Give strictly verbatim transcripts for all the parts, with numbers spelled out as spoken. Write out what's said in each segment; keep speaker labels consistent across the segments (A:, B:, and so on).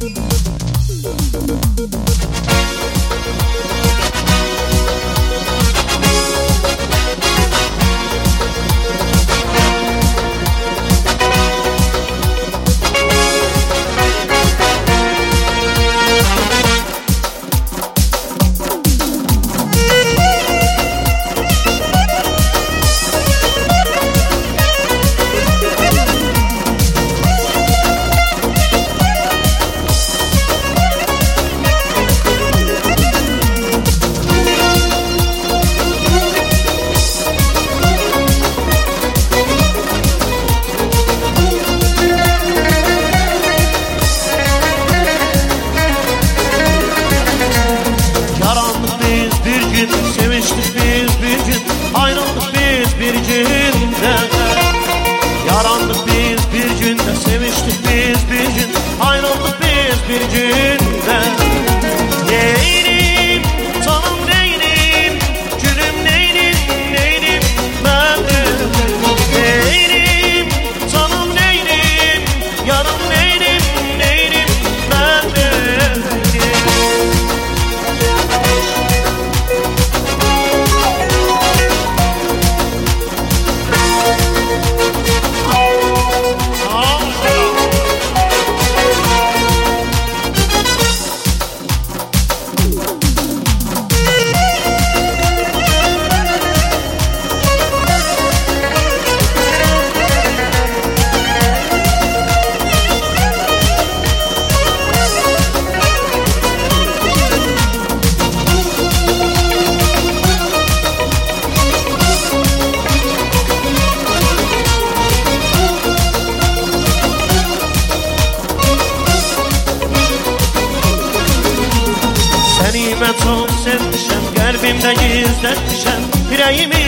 A: Səni çok sevmişəm, qəlbimdə gizlətmişəm, ürəyimi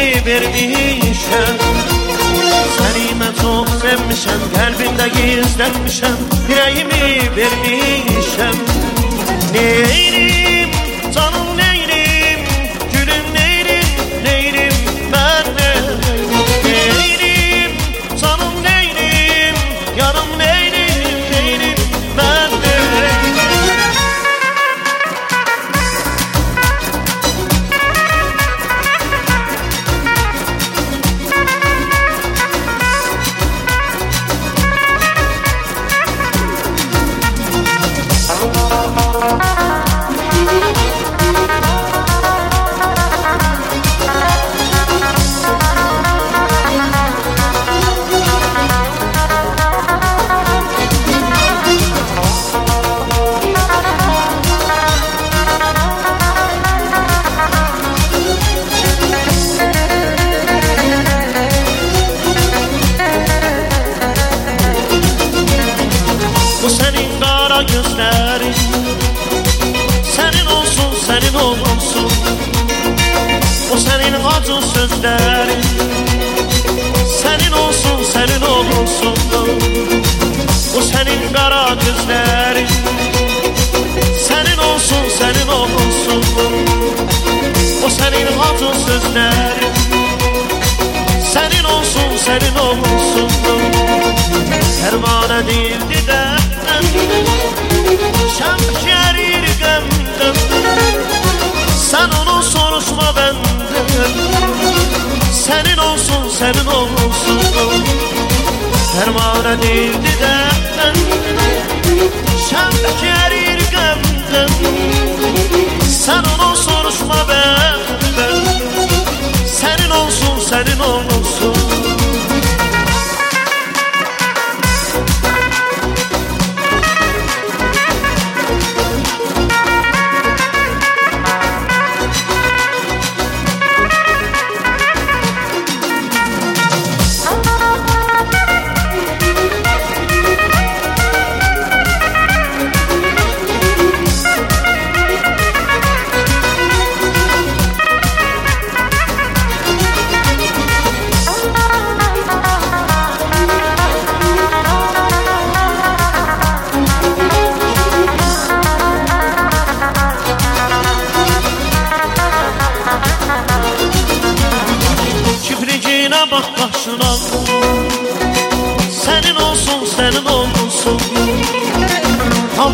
A: vermişəm. Səni mən çox sevmişəm, qəlbimdə gizlətmişəm, ürəyimi vermişəm. Neyrim, canım neyrim, gülüm neyrim, neyrim mən neyrim, canım neyrim, yarım neyrim, neyrim mən neyrim. Bu senin kara gözlerin, senin olsun, senin olsun. O senin acı sözlerin, senin olsun, senin olsun. O senin kara gözlerin, senin olsun, senin olsun. O senin acı sözlerin, senin olsun, senin olsun. Pervane değildi de şemşerir gömdüm. Sen onu soruşma benden, senin olsun, senin olsun. Pervane değildi de şemşerir gömdüm. Sen onu soruşma benden, senin olsun, senin olsun.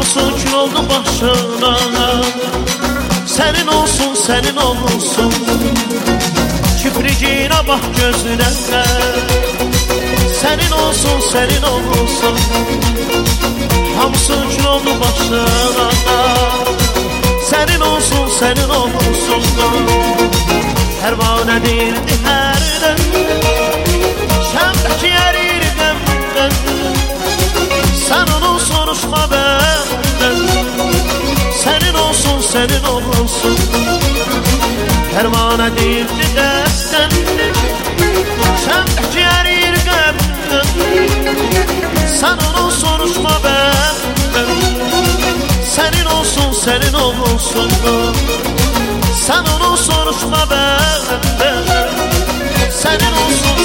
A: Hamısı kül oldu başına. Senin olsun, senin olsun. Kipricine bak gözüne. Senin olsun, senin olsun. Hamısı kül oldu başına. Senin olsun, senin olsun. Pervane değildi herden. Şemdeki erir gemden. Sen onu soruşma benden. Senin olsun, senin olsun. Pervane değildi dertten. Şemdeki erir gemden. Sen onu soruşma benden. Senin olsun, senin olsun. Sen onu soruşma benden. Senin olsun.